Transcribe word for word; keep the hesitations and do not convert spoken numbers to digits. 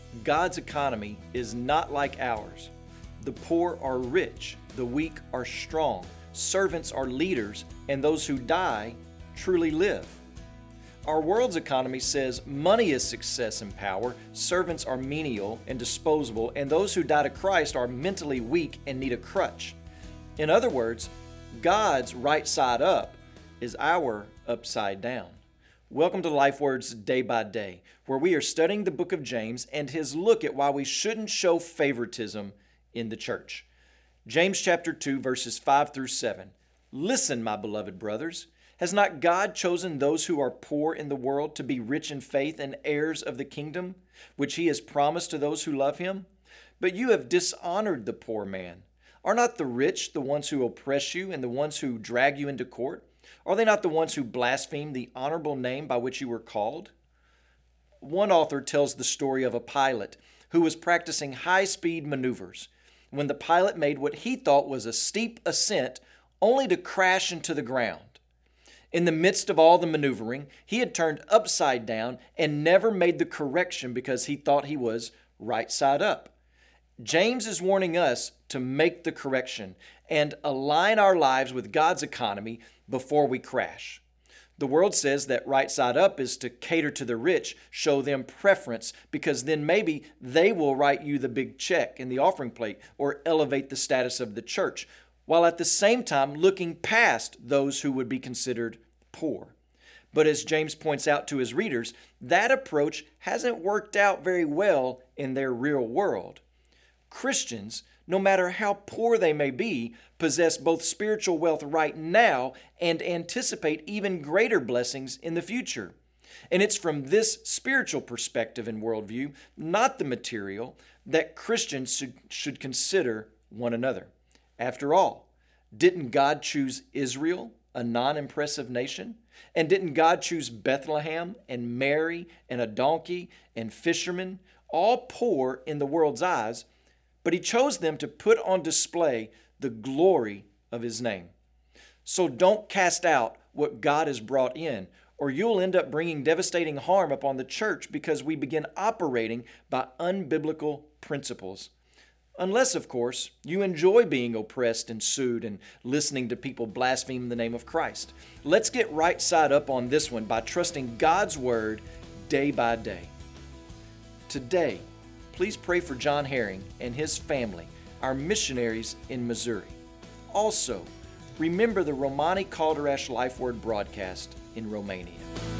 God's economy is not like ours. The poor are rich, the weak are strong, servants are leaders, and those who die truly live. Our world's economy says money is success and power, servants are menial and disposable, and those who die to Christ are mentally weak and need a crutch. In other words, God's right side up is our upside down. Welcome to LifeWords Day by Day, where we are studying the book of James and his look at why we shouldn't show favoritism in the church. James chapter two, verses five through seven. Listen, my beloved brothers, has not God chosen those who are poor in the world to be rich in faith and heirs of the kingdom, which he has promised to those who love him? But you have dishonored the poor man. Are not the rich the ones who oppress you and the ones who drag you into court? Are they not the ones who blaspheme the honorable name by which you were called? One author tells the story of a pilot who was practicing high-speed maneuvers when the pilot made what he thought was a steep ascent only to crash into the ground. In the midst of all the maneuvering, he had turned upside down and never made the correction because he thought he was right side up. James is warning us to make the correction and align our lives with God's economy before we crash. The world says that right side up is to cater to the rich, show them preference, because then maybe they will write you the big check in the offering plate or elevate the status of the church, while at the same time looking past those who would be considered poor. But as James points out to his readers, that approach hasn't worked out very well in their real world. Christians, no matter how poor they may be, possess both spiritual wealth right now and anticipate even greater blessings in the future. And it's from this spiritual perspective and worldview, not the material, that Christians should, should consider one another. After all, didn't God choose Israel, a non-impressive nation? And didn't God choose Bethlehem and Mary and a donkey and fishermen, all poor in the world's eyes? But he chose them to put on display the glory of his name. So don't cast out what God has brought in, or you'll end up bringing devastating harm upon the church because we begin operating by unbiblical principles. Unless, of course, you enjoy being oppressed and sued and listening to people blaspheme the name of Christ. Let's get right side up on this one by trusting God's word day by day. Today, please pray for John Herring and his family, our missionaries in Missouri. Also, remember the Romani Calderash Life Word broadcast in Romania.